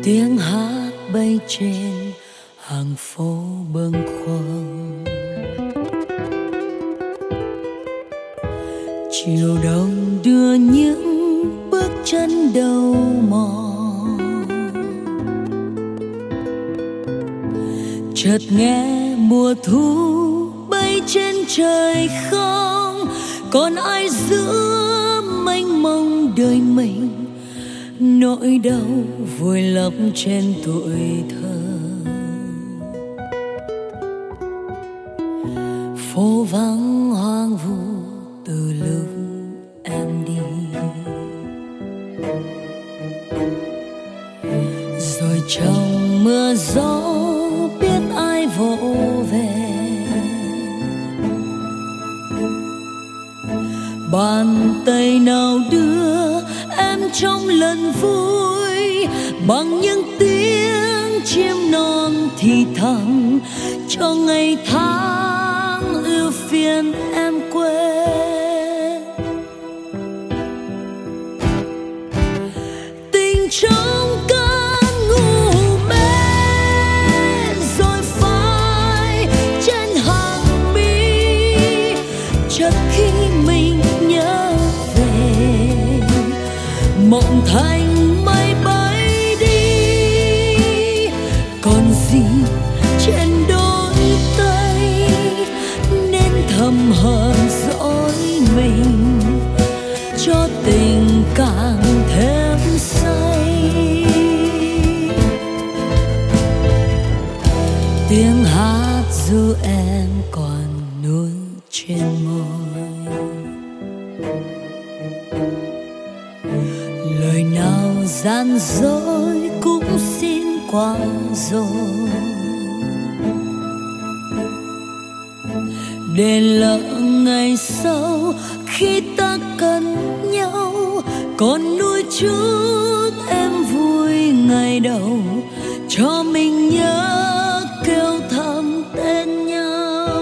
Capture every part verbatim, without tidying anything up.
tiếng hát bay trên hàng phố bâng khuâng. Chiều đông đưa những bước chân đầu mòn, chợt nghe mùa thu bay trên trời không còn ai giữa mênh mông đời mình. Nỗi đau vùi lấp trên tuổi thơ, phố vắng hoang vu từ lúc em đi. Rồi trong mưa gió biết ai vỗ về, bàn tay nào đưa em trong lần vui bằng những tiếng chim non thì thầm cho ngày tháng ưu phiền em quên. Tình trong cơn ngủ mê rồi phai trên hàng mi, chợt khi mình nhớ về mộng thành mây bay đi. Còn gì trên đôi tay nên thầm hờn dỗi mình cho tình càng thêm say. Tiếng hát ru em còn nuốt trên môi, lời nào gian dối cũng xin qua rồi, để lỡ ngày sau khi ta cần nhau còn nuôi chút em vui ngày đầu cho mình nhớ kêu thầm tên nhau.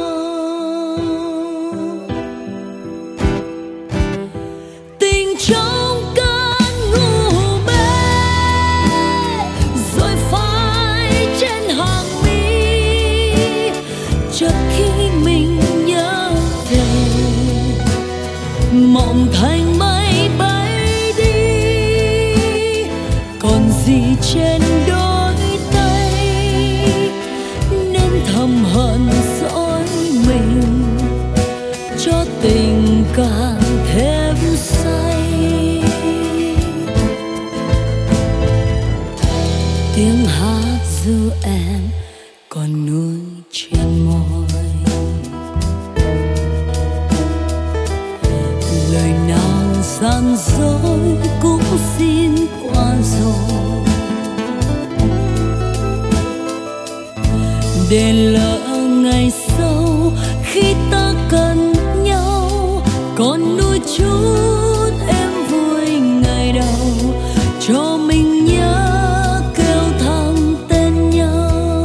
Tình trong cơn ngủ mê rồi phai trên hàng mi, chợt khi mình nhớ về mộng thành mây bay đi. Còn gì trên đôi tay nên thầm hờn dỗi mình cho tình càng thêm say. Tiếng hát ru em còn nuôi trên môi, lời nào gian dối cũng xin qua rồi, để lỡ ngày sau khi ta cần nhau còn nuôi chút em vui ngày đầu cho mình nhớ kêu thầm tên nhau.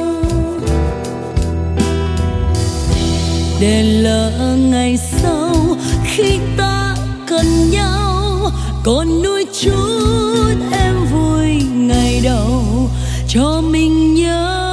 Để lỡ ngày sau khi ta cần nhau còn nuôi chút em vui ngày đầu cho mình nhớ